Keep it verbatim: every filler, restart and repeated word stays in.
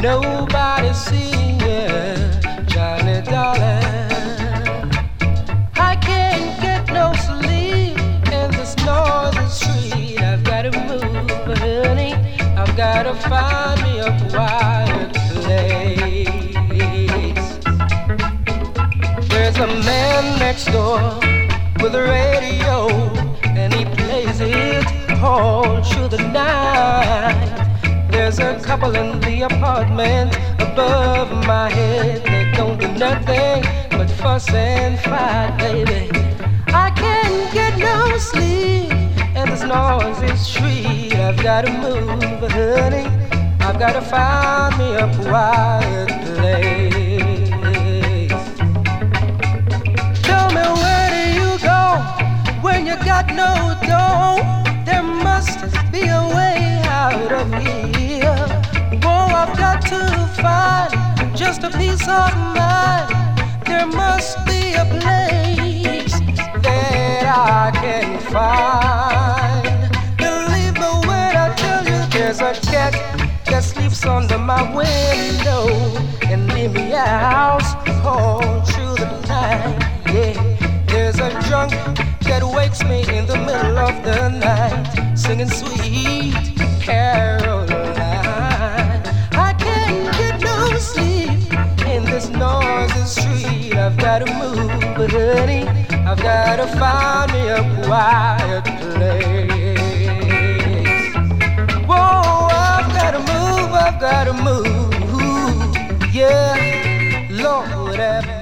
nobody's seeing you, Johnny darling. I can't get no sleep in this noisy street. I've got to move, honey. I've got to find me a quiet place. There's a man next door with a radio, and he plays it all through the night. There's a couple in the apartment above my head. They don't do nothing but fuss and fight, baby. I can't get no sleep in this noisy street. I've got to move, honey. I've got to find me a quiet place. Tell me, where do you go when you got no dough? There must be a way out of here. Oh, I've got to find just a peace of mind. There must be a place that I can find. Believe me when I tell you, there's a cat that sleeps under my window and leave me out all through the night. Yeah, there's a drunk that wakes me in the middle of the night, singing sweet Caroline. I can't get no sleep in this noisy street. I've got to move, but honey, I've got to find me a quiet place. Whoa, I've got to move, I've got to move. Yeah, Lord have